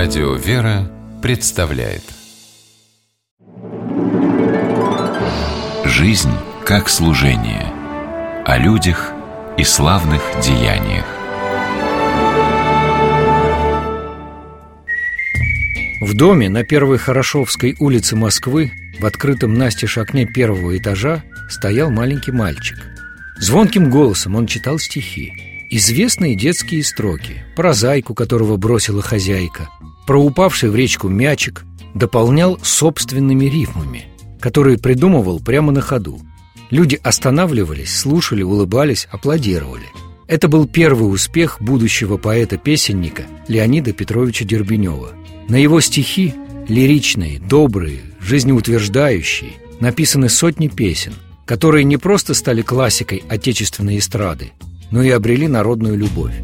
Радио «Вера» представляет «Жизнь как служение». О людях и славных деяниях. В доме на Первой Хорошевской улице Москвы, в открытом настежь окне первого этажа, стоял маленький мальчик. Звонким голосом он читал стихи. Известные детские строки, про зайку, которого бросила хозяйка, про упавший в речку мячик, дополнял собственными рифмами, которые придумывал прямо на ходу. Люди останавливались, слушали, улыбались, аплодировали. Это был первый успех будущего поэта-песенника Леонида Петровича Дербенева. На его стихи, лиричные, добрые, жизнеутверждающие, написаны сотни песен, которые не просто стали классикой отечественной эстрады, но и обрели народную любовь.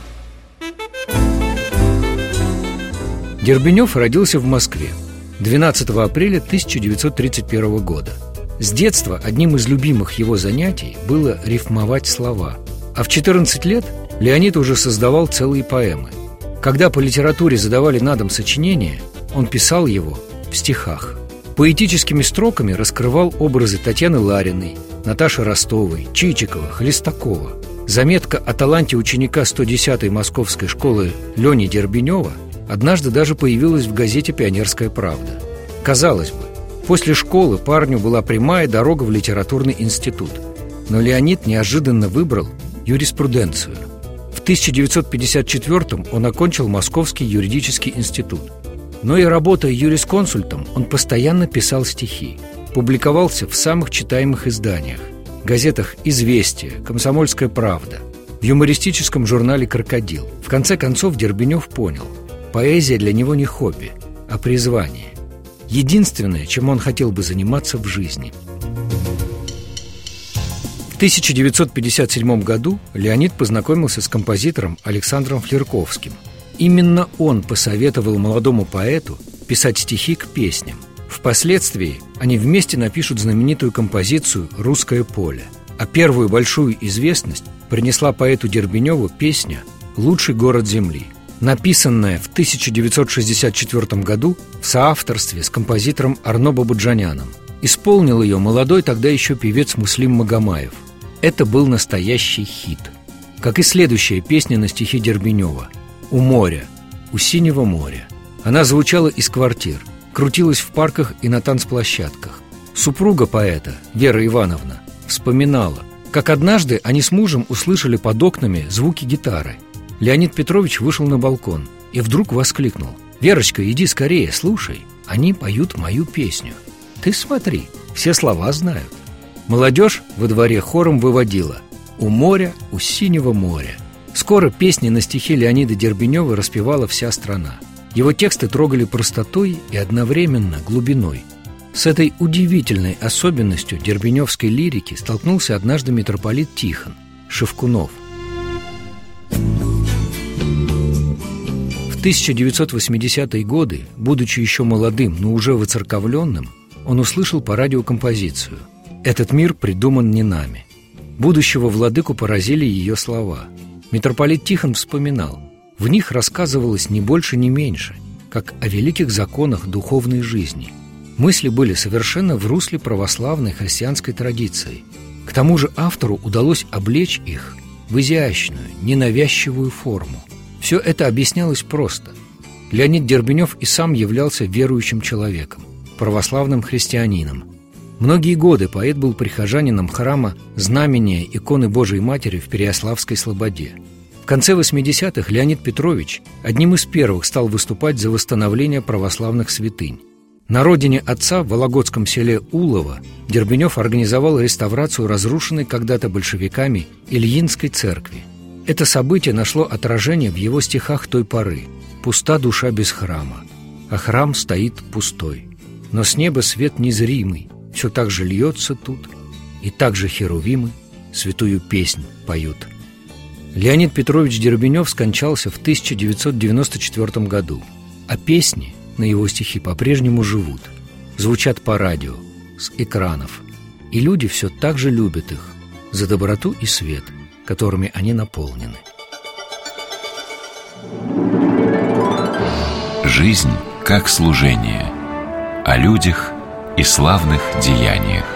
Дербенев родился в Москве 12 апреля 1931 года. С детства одним из любимых его занятий было рифмовать слова. А в 14 лет Леонид уже создавал целые поэмы. Когда по литературе задавали на дом сочинение, он писал его в стихах. Поэтическими строками раскрывал образы Татьяны Лариной, Наташи Ростовой, Чичикова, Хлестакова. Заметка о таланте ученика 110-й московской школы Лени Дербенева однажды даже появилась в газете «Пионерская правда». Казалось бы, после школы парню была прямая дорога в литературный институт. Но Леонид неожиданно выбрал юриспруденцию. В 1954-м он окончил Московский юридический институт. Но и работая юрисконсультом, он постоянно писал стихи. Публиковался в самых читаемых изданиях: газетах «Известия», «Комсомольская правда», в юмористическом журнале «Крокодил». В конце концов Дербенев понял: поэзия для него не хобби, а призвание. Единственное, чем он хотел бы заниматься в жизни. В 1957 году Леонид познакомился с композитором Александром Флерковским. Именно он посоветовал молодому поэту писать стихи к песням. Впоследствии они вместе напишут знаменитую композицию «Русское поле». А первую большую известность принесла поэту Дербеневу песня «Лучший город земли», написанная в 1964 году в соавторстве с композитором Арно Бабаджаняном. Исполнил ее молодой тогда еще певец Муслим Магомаев. Это был настоящий хит. Как и следующая песня на стихи Дербенева «У моря, у синего моря». Она звучала из квартир, крутилась в парках и на танцплощадках. Супруга поэта, Вера Ивановна, вспоминала, как однажды они с мужем услышали под окнами звуки гитары. Леонид Петрович вышел на балкон и вдруг воскликнул: «Верочка, иди скорее, слушай, они поют мою песню. Ты смотри, все слова знают». Молодежь во дворе хором выводила «У моря, у синего моря». Скоро песни на стихи Леонида Дербенева распевала вся страна. Его тексты трогали простотой и одновременно глубиной. С этой удивительной особенностью дербеневской лирики столкнулся однажды митрополит Тихон Шевкунов. В 1980-е годы, будучи еще молодым, но уже воцерковленным, он услышал по радио композицию «Этот мир придуман не нами». Будущего владыку поразили ее слова. Митрополит Тихон вспоминал: в них рассказывалось не больше, не меньше, как о великих законах духовной жизни. Мысли были совершенно в русле православной христианской традиции. К тому же автору удалось облечь их в изящную, ненавязчивую форму. Все это объяснялось просто. Леонид Дербенев и сам являлся верующим человеком, православным христианином. Многие годы поэт был прихожанином храма Знамения иконы Божией Матери в Переяславской Слободе. В конце 80-х Леонид Петрович одним из первых стал выступать за восстановление православных святынь. На родине отца в вологодском селе Улово Дербенев организовал реставрацию разрушенной когда-то большевиками Ильинской церкви. Это событие нашло отражение в его стихах той поры: «Пуста душа без храма, а храм стоит пустой. Но с неба свет незримый все так же льется тут, и так же херувимы святую песнь поют». Леонид Петрович Дербенев скончался в 1994 году, а песни на его стихи по-прежнему живут, звучат по радио, с экранов, и люди все так же любят их за доброту и свет, которыми они наполнены. Жизнь как служение. О людях и славных деяниях.